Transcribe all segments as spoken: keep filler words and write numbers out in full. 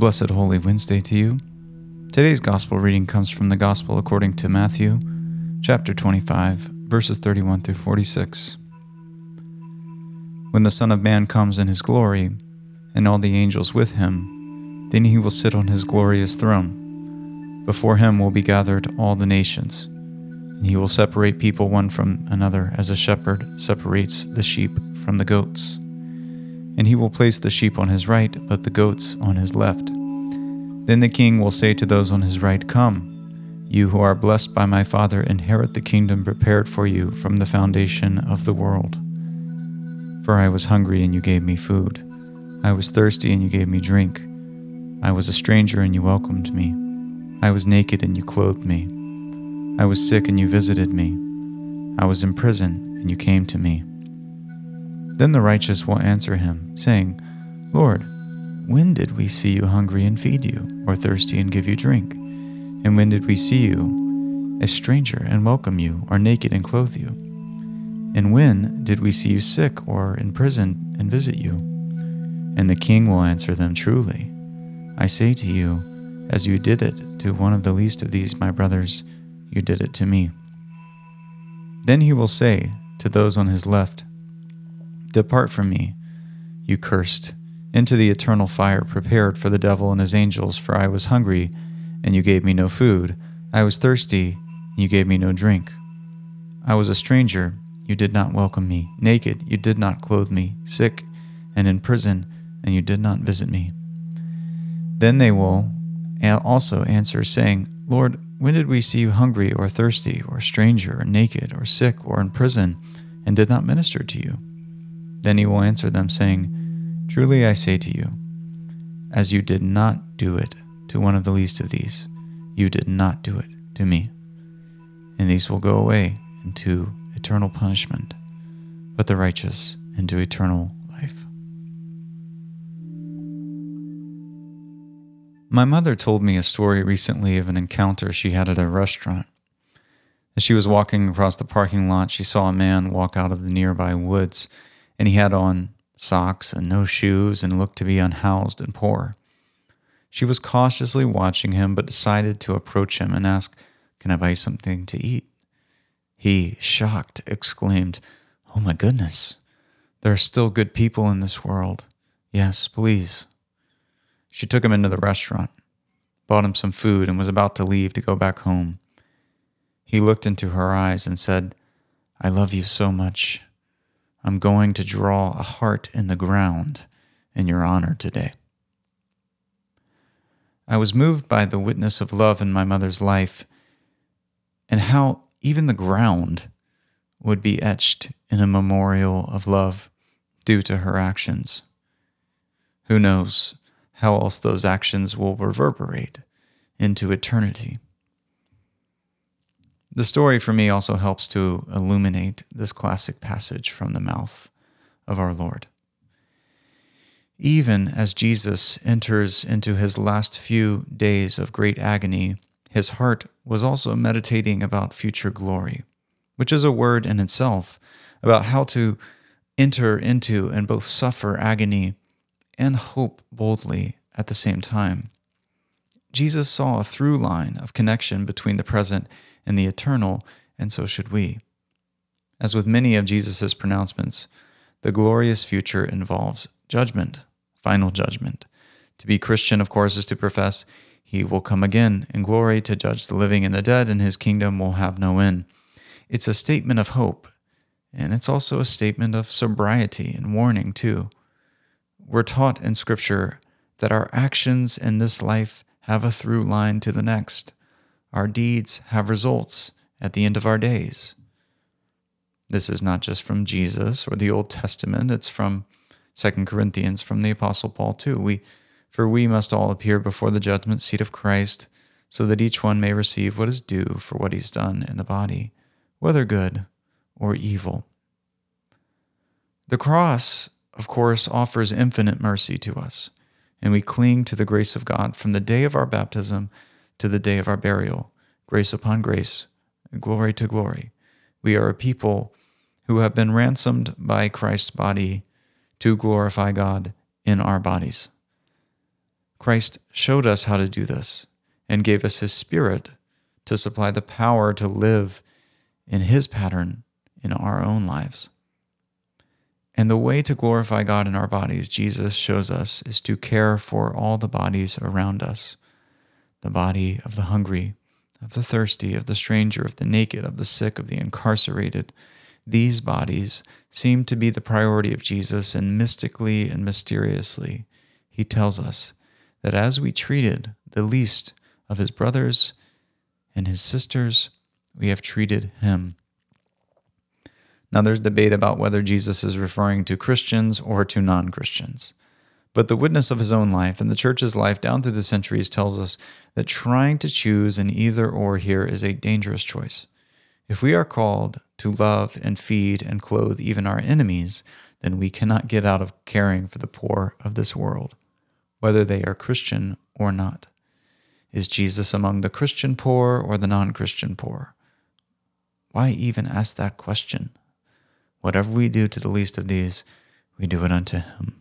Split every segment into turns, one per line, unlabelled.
blessed Holy Wednesday to you. Today's Gospel reading comes from the Gospel according to Matthew, chapter twenty-five, verses thirty-one through forty-six. When the Son of Man comes in his glory, and all the angels with him, then he will sit on his glorious throne. Before him will be gathered all the nations, and he will separate people one from another as a shepherd separates the sheep from the goats. And he will place the sheep on his right, but the goats on his left. Then the king will say to those on his right, "Come, you who are blessed by my Father, inherit the kingdom prepared for you from the foundation of the world. For I was hungry, and you gave me food. I was thirsty, and you gave me drink. I was a stranger, and you welcomed me. I was naked, and you clothed me. I was sick, and you visited me. I was in prison, and you came to me." Then the righteous will answer him, saying, "Lord, when did we see you hungry and feed you, or thirsty and give you drink? And when did we see you a stranger and welcome you, or naked and clothe you? And when did we see you sick or in prison and visit you?" And the king will answer them, "Truly, I say to you, as you did it to one of the least of these my brothers, you did it to me." Then he will say to those on his left, "Depart from me, you cursed, into the eternal fire prepared for the devil and his angels, for I was hungry, and you gave me no food. I was thirsty, and you gave me no drink. I was a stranger, you did not welcome me. Naked, you did not clothe me. Sick, and in prison, and you did not visit me." Then they will also answer, saying, "Lord, when did we see you hungry or thirsty or stranger or naked or sick or in prison, and did not minister to you?" Then he will answer them, saying, "Truly I say to you, as you did not do it to one of the least of these, you did not do it to me." And these will go away into eternal punishment, but the righteous into eternal life. My mother told me a story recently of an encounter she had at a restaurant. As she was walking across the parking lot, she saw a man walk out of the nearby woods, and he had on socks and no shoes and looked to be unhoused and poor. She was cautiously watching him, but decided to approach him and ask, "Can I buy you something to eat?" He, shocked, exclaimed, "Oh my goodness, there are still good people in this world. Yes, please." She took him into the restaurant, bought him some food, and was about to leave to go back home. He looked into her eyes and said, "I love you so much. I'm going to draw a heart in the ground in your honor today." I was moved by the witness of love in my mother's life, and how even the ground would be etched in a memorial of love due to her actions. Who knows how else those actions will reverberate into eternity. The story for me also helps to illuminate this classic passage from the mouth of our Lord. Even as Jesus enters into his last few days of great agony, his heart was also meditating about future glory, which is a word in itself about how to enter into and both suffer agony and hope boldly at the same time. Jesus saw a through line of connection between the present and the eternal, and so should we. As with many of Jesus' pronouncements, the glorious future involves judgment, final judgment. To be Christian, of course, is to profess he will come again in glory to judge the living and the dead, and his kingdom will have no end. It's a statement of hope, and it's also a statement of sobriety and warning, too. We're taught in Scripture that our actions in this life have a through line to the next. Our deeds have results at the end of our days. This is not just from Jesus or the Old Testament, it's from Second Corinthians, from the Apostle Paul too. We, for we must all appear before the judgment seat of Christ, so that each one may receive what is due for what he's done in the body, whether good or evil. The cross, of course, offers infinite mercy to us, and we cling to the grace of God from the day of our baptism to the day of our burial, grace upon grace, glory to glory. We are a people who have been ransomed by Christ's body to glorify God in our bodies. Christ showed us how to do this and gave us his Spirit to supply the power to live in his pattern in our own lives. And the way to glorify God in our bodies, Jesus shows us, is to care for all the bodies around us. The body of the hungry, of the thirsty, of the stranger, of the naked, of the sick, of the incarcerated. These bodies seem to be the priority of Jesus, and mystically and mysteriously, he tells us that as we treated the least of his brothers and his sisters, we have treated him. Now, there's debate about whether Jesus is referring to Christians or to non-Christians. But the witness of his own life and the church's life down through the centuries tells us that trying to choose an either or here is a dangerous choice. If we are called to love and feed and clothe even our enemies, then we cannot get out of caring for the poor of this world, whether they are Christian or not. Is Jesus among the Christian poor or the non-Christian poor? Why even ask that question? Whatever we do to the least of these, we do it unto him.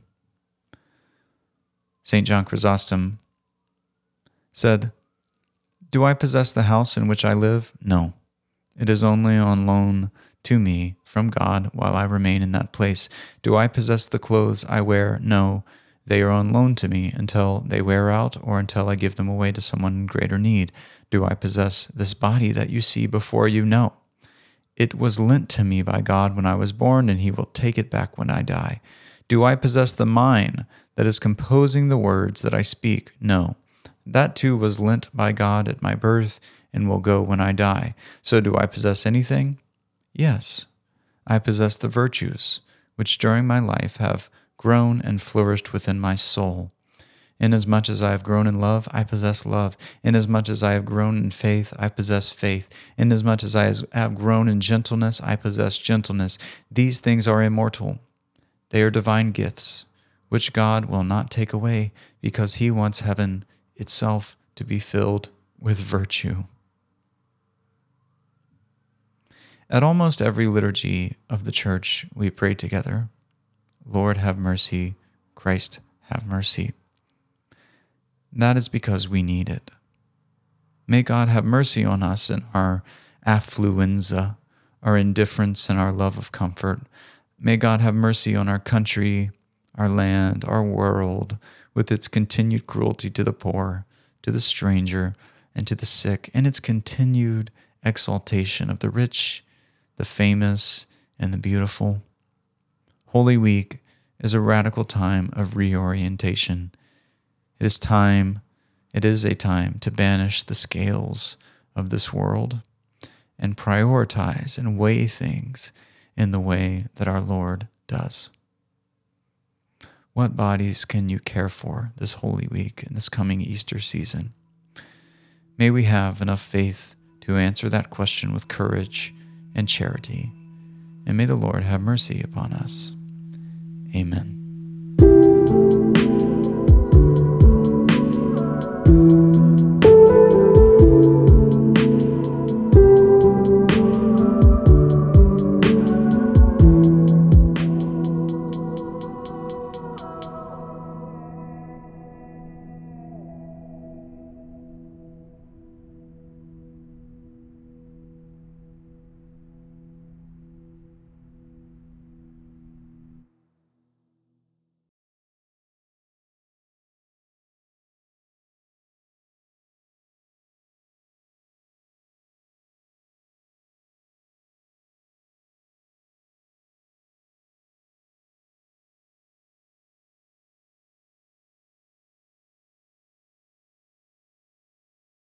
Saint John Chrysostom said, "Do I possess the house in which I live? No. It is only on loan to me from God while I remain in that place. Do I possess the clothes I wear? No. They are on loan to me until they wear out or until I give them away to someone in greater need. Do I possess this body that you see before you? No. It was lent to me by God when I was born, and he will take it back when I die. Do I possess the mind that is composing the words that I speak? No. That too was lent by God at my birth and will go when I die. So do I possess anything? Yes. I possess the virtues, which during my life have grown and flourished within my soul. Inasmuch as I have grown in love, I possess love. Inasmuch as I have grown in faith, I possess faith. Inasmuch as I have grown in gentleness, I possess gentleness. These things are immortal. They are divine gifts, which God will not take away, because he wants heaven itself to be filled with virtue." At almost every liturgy of the Church, we pray together, "Lord, have mercy. Christ, have mercy." That is because we need it. May God have mercy on us in our affluenza, our indifference, and our love of comfort. May God have mercy on our country, our land, our world, with its continued cruelty to the poor, to the stranger, and to the sick, and its continued exaltation of the rich, the famous, and the beautiful. Holy Week is a radical time of reorientation. It is time, it is a time to banish the scales of this world and prioritize and weigh things in the way that our Lord does. What bodies can you care for this Holy Week and this coming Easter season? May we have enough faith to answer that question with courage and charity, and may the Lord have mercy upon us. Amen.